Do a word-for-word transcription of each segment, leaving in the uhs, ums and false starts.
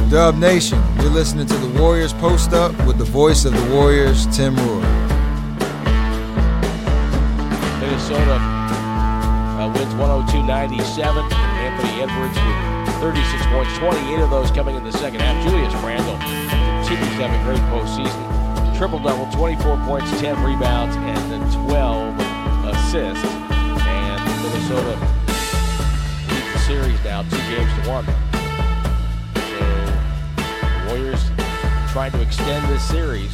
Dub Nation, you're listening to the Warriors Post Up with the voice of the Warriors, Tim Roy. Minnesota uh, wins one oh two ninety-seven. Anthony Edwards with thirty-six points, twenty-eight of those coming in the second half. Julius Randle continues to have a great postseason. Triple-double, twenty-four points, ten rebounds, and then twelve assists. And Minnesota leads the series now two games to one. So the Warriors trying to extend this series.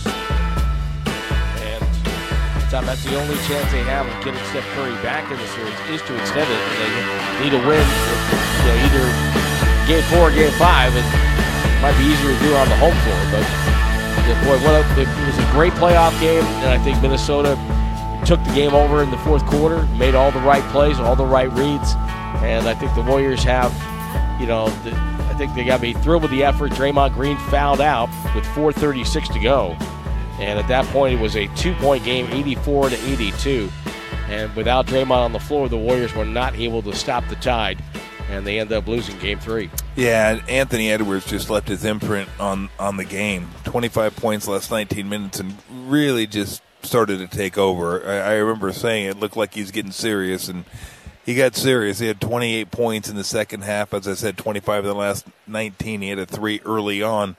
And Tom, that's the only chance they have of getting Steph Curry back in the series is to extend it. And they need a win, you know, either game four or game five. And it might be easier to do on the home floor, but yeah, boy, what a, it was a great playoff game, and I think Minnesota took the game over in the fourth quarter, made all the right plays, all the right reads, and I think the Warriors have, you know, the, I think they got to be thrilled with the effort. Draymond Green fouled out with four thirty-six to go, and at that point it was a two-point game, eighty-four to eighty-two, and without Draymond on the floor, the Warriors were not able to stop the Tide, and they ended up losing game three. Yeah, Anthony Edwards just left his imprint on, on the game. twenty-five points last nineteen minutes and really just started to take over. I, I remember saying it looked like he was getting serious, and he got serious. He had twenty-eight points in the second half. As I said, twenty-five in the last nineteen. He had a three early on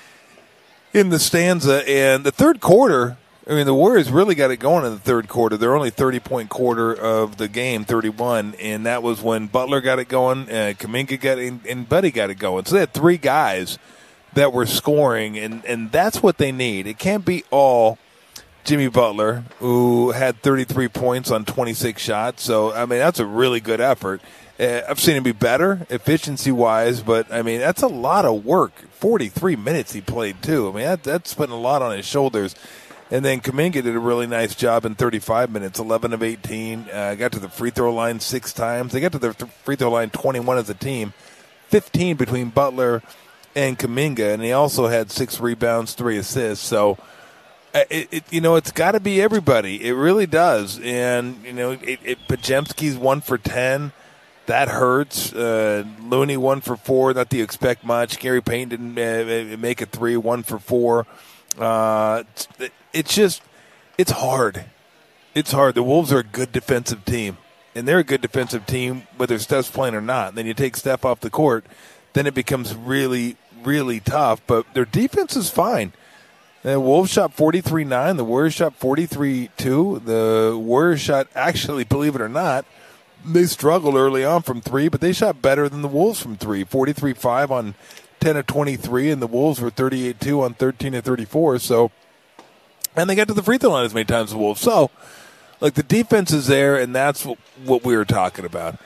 in the stanza. And the third quarter, I mean, the Warriors really got it going in the third quarter. They're only thirty-point quarter of the game, thirty-one, and that was when Butler got it going, uh, Kuminga got it, and, and Buddy got it going. So they had three guys that were scoring, and, and that's what they need. It can't be all Jimmy Butler, who had thirty-three points on twenty-six shots. So, I mean, that's a really good effort. Uh, I've seen him be better efficiency-wise, but, I mean, that's a lot of work. forty-three minutes he played, too. I mean, that, that's putting a lot on his shoulders. And then Kuminga did a really nice job in thirty-five minutes, eleven of eighteen. Uh, got to the free throw line six times. They got to the free throw line twenty-one as a team, fifteen between Butler and Kuminga. And he also had six rebounds, three assists. So, it, it, you know, it's got to be everybody. It really does. And, you know, it, it, Podziemski's one for ten. That hurts. Uh, Looney one for four. Not that you expect much. Gary Payton didn't uh, make a three, one for four. Uh, it's, it's just, it's hard. It's hard. The Wolves are a good defensive team, and they're a good defensive team whether Steph's playing or not. And then you take Steph off the court, then it becomes really, really tough. But their defense is fine. The Wolves shot forty-three nine. The Warriors shot forty-three two. The Warriors shot, actually, believe it or not, they struggled early on from three, but they shot better than the Wolves from three. forty-three five on ten of twenty-three, and the Wolves were thirty-eight two on thirteen of thirty-four. So, and they got to the free throw line as many times as the Wolves. So, like, the defense is there, and that's what, what we were talking about.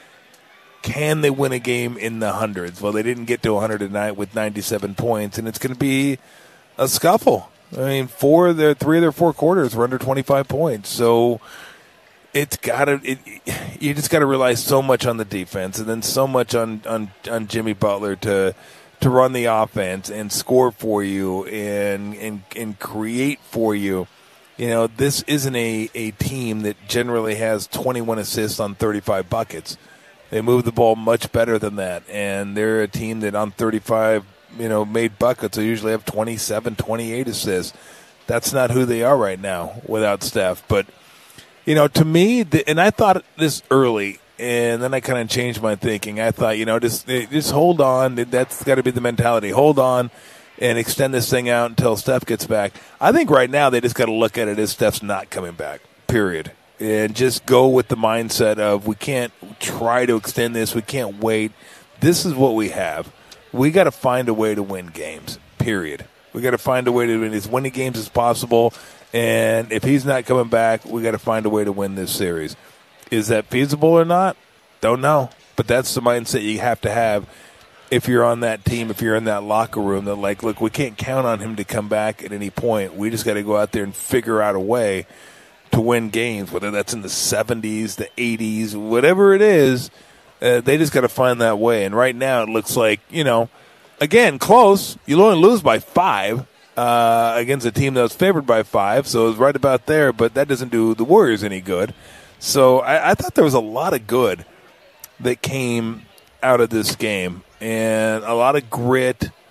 Can they win a game in the hundreds? Well, they didn't get to one hundred tonight with ninety-seven points, and it's going to be a scuffle. I mean, four of their three of their four quarters were under twenty-five points. So it's got to it, you just got to rely so much on the defense, and then so much on, on, on Jimmy Butler to to run the offense and score for you and and and create for you. You know, this isn't a, a team that generally has twenty-one assists on thirty-five buckets. They move the ball much better than that, and they're a team that on thirty-five, you know, made buckets, they usually have twenty-seven, twenty-eight assists. That's not who they are right now without Steph. But, you know, to me, the, and I thought this early, and then I kind of changed my thinking. I thought, you know, just just hold on. That's got to be the mentality. Hold on and extend this thing out until Steph gets back. I think right now they just got to look at it as Steph's not coming back, period. And just go with the mindset of we can't try to extend this. We can't wait. This is what we have. We got to find a way to win games, period. We got to find a way to win as many games as possible. And if he's not coming back, we got to find a way to win this series. Is that feasible or not? Don't know. But that's the mindset you have to have if you're on that team, if you're in that locker room, that like, look, we can't count on him to come back at any point. We just got to go out there and figure out a way to win games, whether that's in the seventies, the eighties, whatever it is. Uh, they just got to find that way. And right now it looks like, you know, again, close. You'll only lose by five uh, against a team that was favored by five, so it was right about there, but that doesn't do the Warriors any good. So I, I thought there was a lot of good that came out of this game, and a lot of grit,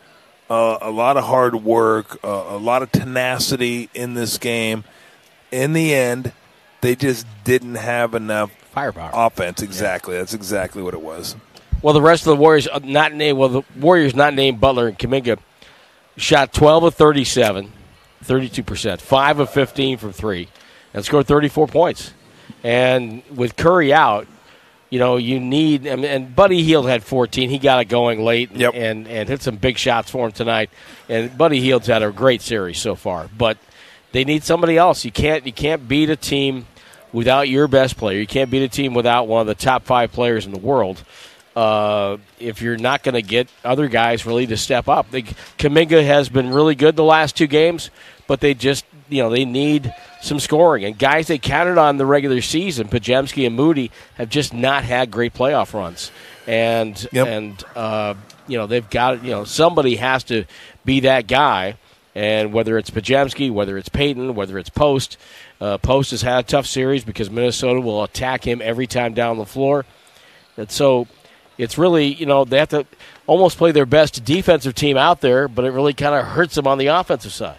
uh, a lot of hard work, uh, a lot of tenacity in this game. In the end, they just didn't have enough firepower. Offense, exactly. Yeah. That's exactly what it was. Well, the rest of the Warriors, not named. Well, the Warriors not named Butler and Kuminga shot twelve of thirty-seven, thirty-two percent, five of fifteen from three, and scored thirty-four points. And with Curry out, you know, you need, and, and Buddy Hield had fourteen. He got it going late and, yep. and, and hit some big shots for him tonight. And Buddy Hield's had a great series so far. But they need somebody else. You can't you can't beat a team without your best player. You can't beat a team without one of the top five players in the world. Uh, if you're not going to get other guys really to step up. They, Kuminga has been really good the last two games, but they just, you know, they need some scoring. And guys they counted on the regular season, Podziemski and Moody, have just not had great playoff runs. And, yep. and uh, you know, they've got, you know, somebody has to be that guy. And whether it's Podziemski, whether it's Payton, whether it's Post, uh, Post has had a tough series because Minnesota will attack him every time down the floor. And so it's really, you know, they have to almost play their best defensive team out there, but it really kind of hurts them on the offensive side.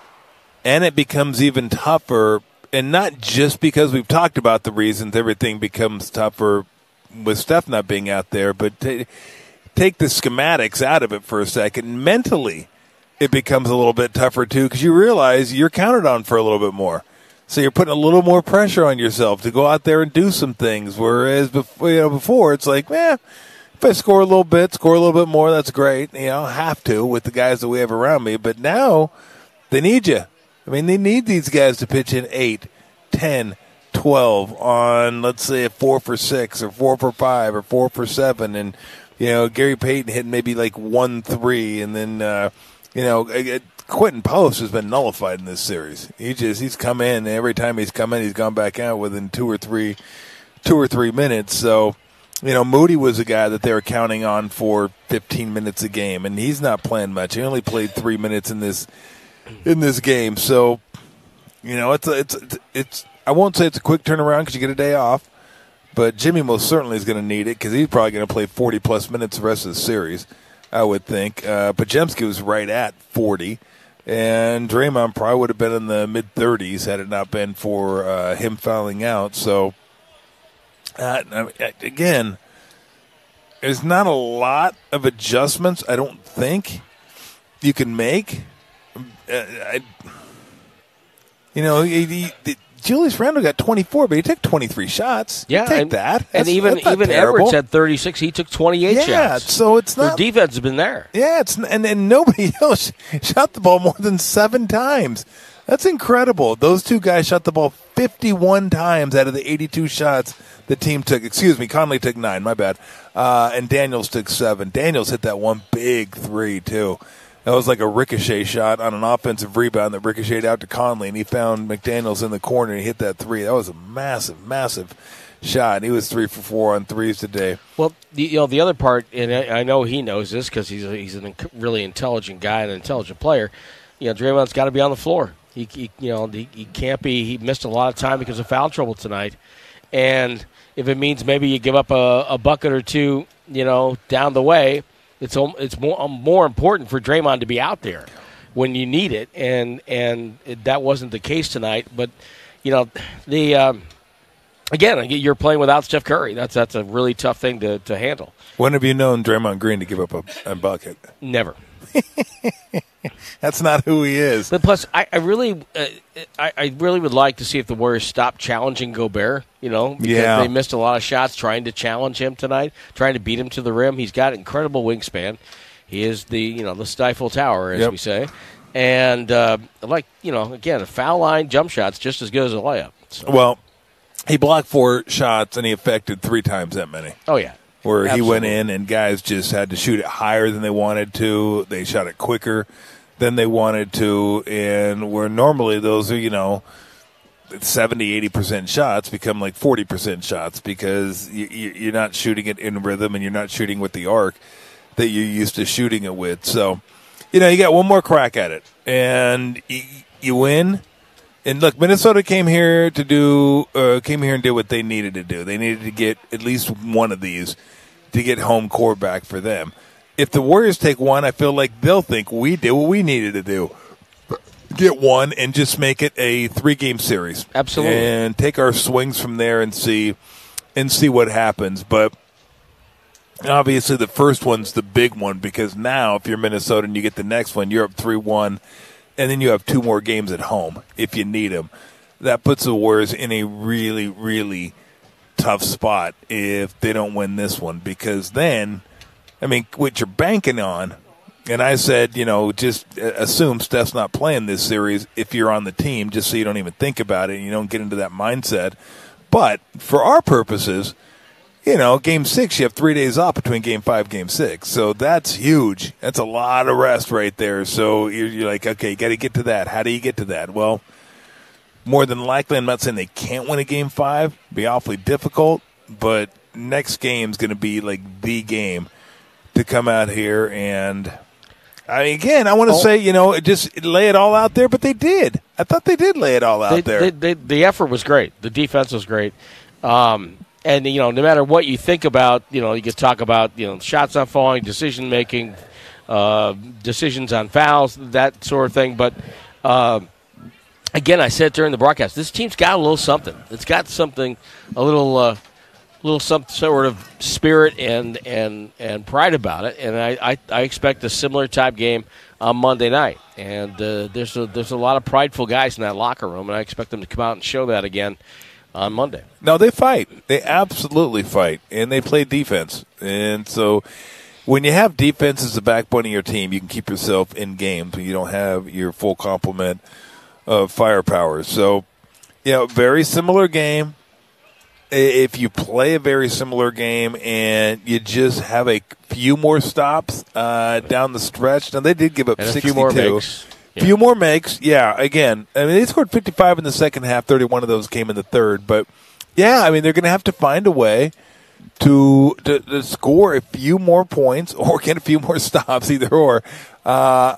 And it becomes even tougher, and not just because we've talked about the reasons everything becomes tougher with Steph not being out there, but t- take the schematics out of it for a second. Mentally, it becomes a little bit tougher, too, because you realize you're counted on for a little bit more. So you're putting a little more pressure on yourself to go out there and do some things, whereas before, you know, before it's like, eh, if I score a little bit, score a little bit more, that's great. You know, I have to with the guys that we have around me. But now they need you. I mean, they need these guys to pitch in eight, ten, twelve on, let's say, a four for six or four for five or four for seven. And, you know, Gary Payton hit maybe like one three. And then, uh, you know, it, Quentin Post has been nullified in this series. He just he's come in, and every time he's come in, he's gone back out within two or three, two or three minutes. So, you know, Moody was a guy that they were counting on for fifteen minutes a game, and he's not playing much. He only played three minutes in this in this game. So, you know, it's a, it's it's, it's I won't say it's a quick turnaround because you get a day off, but Jimmy most certainly is going to need it because he's probably going to play forty plus minutes the rest of the series, I would think. Uh, Podziemski was right at forty. And Draymond probably would have been in the mid-thirties had it not been for uh, him fouling out. So, uh, again, there's not a lot of adjustments, I don't think, you can make. Uh, I, you know, he, he, the, Julius Randle got twenty-four, but he took twenty-three shots. Yeah, you take and, that. That's, and even even terrible. Edwards had thirty-six. He took twenty-eight yeah, shots. Yeah, so it's not. Their defense has been there. Yeah, it's and, and nobody else shot the ball more than seven times. That's incredible. Those two guys shot the ball fifty-one times out of the eighty-two shots the team took. Excuse me, Conley took nine. My bad. Uh, and Daniels took seven. Daniels hit that one big three too. That was like a ricochet shot on an offensive rebound that ricocheted out to Conley, and he found McDaniels in the corner and he hit that three. That was a massive, massive shot. He was three for four on threes today. Well, the, you know, the other part, and I, I know he knows this because he's a, he's a really intelligent guy and an intelligent player. You know, Draymond's got to be on the floor. He, he you know, he, he can't be. He missed a lot of time because of foul trouble tonight, and if it means maybe you give up a, a bucket or two, you know, down the way. It's it's more more important for Draymond to be out there when you need it, and and it, that wasn't the case tonight. But you know, the um, again, you're playing without Steph Curry. That's that's a really tough thing to, to handle. When have you known Draymond Green to give up a, a bucket? Never. That's not who he is. But plus, I, I really, uh, I, I really would like to see if the Warriors stop challenging Gobert. You know, because yeah. they missed a lot of shots trying to challenge him tonight, trying to beat him to the rim. He's got incredible wingspan. He is the, you know, the Stifle Tower, as yep. we say. And uh, like, you know, again, a foul line jump shot's just as good as a layup. So. Well, he blocked four shots and he affected three times that many. Oh yeah. Where Absolutely. He went in and guys just had to shoot it higher than they wanted to. They shot it quicker than they wanted to. And where normally those are, you know, seventy, eighty percent shots become like forty percent shots because you, you're not shooting it in rhythm and you're not shooting with the arc that you're used to shooting it with. So, you know, you got one more crack at it. And you, you win. And look, Minnesota came here to do uh, came here and did what they needed to do. They needed to get at least one of these to get home court back for them. if the Warriors take one, I feel like they'll think we did what we needed to do. Get one and just make it a three-game series. Absolutely. And take our swings from there and see and see what happens. But obviously the first one's the big one because now if you're Minnesota and you get the next one, you're up three one, and then you have two more games at home if you need them. That puts the Warriors in a really, really tough spot if they don't win this one because then, I mean, what you're banking on, and I said, you know, just assume Steph's not playing this series if you're on the team, just so you don't even think about it and you don't get into that mindset. But for our purposes, you know, game six, you have three days off between game five, game six. So that's huge. That's a lot of rest right there. So you're, you're like, okay, you got to get to that. How do you get to that? Well, more than likely, I'm not saying they can't win a game five. It'd be awfully difficult. But next game's going to be like the game to come out here and – I mean, again, I want to oh. say, you know, just lay it all out there, but they did. I thought they did lay it all out they, there. They, they, the effort was great. The defense was great. Um, and, you know, no matter what you think about, you know, you could talk about, you know, shots not falling, decision-making, uh, decisions on fouls, that sort of thing. But, uh, again, I said during the broadcast, this team's got a little something. It's got something, a little uh, – little some sort of spirit and and, and pride about it, and I, I, I expect a similar type game on Monday night. And uh, there's a, there's a lot of prideful guys in that locker room, and I expect them to come out and show that again on Monday. No, they fight. They absolutely fight, and they play defense. And so when you have defense as the backbone of your team, you can keep yourself in games when you don't have your full complement of firepower. So, you know, very similar game. If you play a very similar game and you just have a few more stops uh, down the stretch, now they did give up and a sixty-two. Few more makes. Yeah. Few more makes, yeah. Again, I mean they scored fifty-five in the second half. thirty-one of those came in the third, but yeah, I mean they're going to have to find a way to, to to score a few more points or get a few more stops, either or. Uh,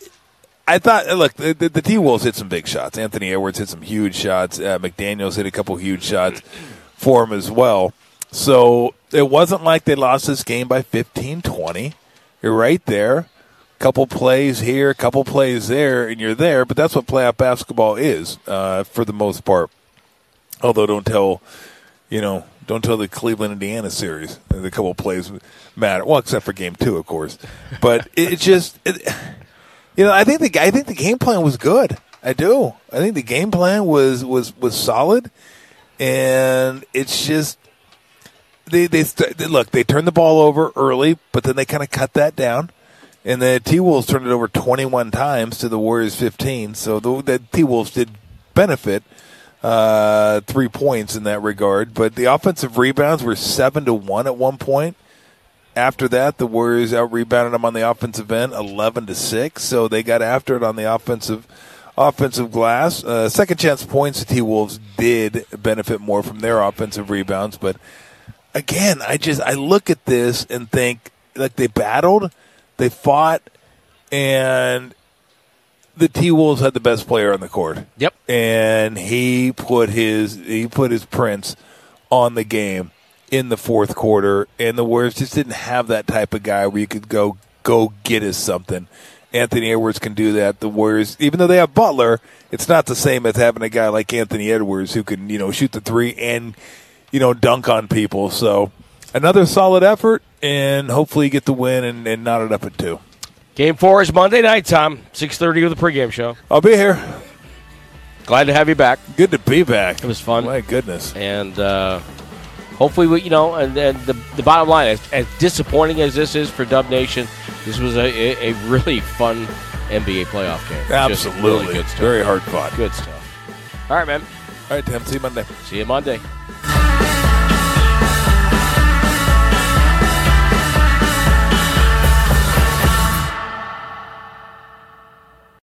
I thought, look, the, the, the T-Wolves hit some big shots. Anthony Edwards hit some huge shots. Uh, McDaniels hit a couple huge shots for him as well. So it wasn't like they lost this game by fifteen, twenty. You're right there. Couple plays here, a couple plays there, and you're there. But that's what playoff basketball is uh, for the most part. Although don't tell, you know, don't tell the Cleveland Indiana series. The couple plays matter. Well, except for game two, of course. But it, it just, it, you know, I think the I think the game plan was good. I do. I think the game plan was was was solid. And it's just they they, st- they look they turned the ball over early, but then they kind of cut that down, and the T-Wolves turned it over twenty-one times to the Warriors fifteen. So the, the T-Wolves did benefit uh, three points in that regard, but the offensive rebounds were seven to one at one point. After that, the Warriors out rebounded them on the offensive end, eleven to six. So they got after it on the offensive. Offensive glass. Uh, second chance points, the T-Wolves did benefit more from their offensive rebounds. But, again, I just I look at this and think, like, they battled, they fought, and the T-Wolves had the best player on the court. Yep. And he put his he put his prints on the game in the fourth quarter, and the Warriors just didn't have that type of guy where you could go go get us something. Anthony Edwards can do that. The Warriors, even though they have Butler, it's not the same as having a guy like Anthony Edwards who can, you know, shoot the three and, you know, dunk on people. So another solid effort, and hopefully you get the win and, and knot it up at two. Game four is Monday night, Tom. six thirty with the pregame show. I'll be here. Glad to have you back. Good to be back. It was fun. My goodness. And uh, hopefully, we, you know, and, and the, the bottom line, as, as disappointing as this is for Dub Nation, this was a, a, a really fun N B A playoff game. Absolutely. Really good stuff. Very hard fought. Good stuff. All right, man. All right, Tim. See you Monday. See you Monday.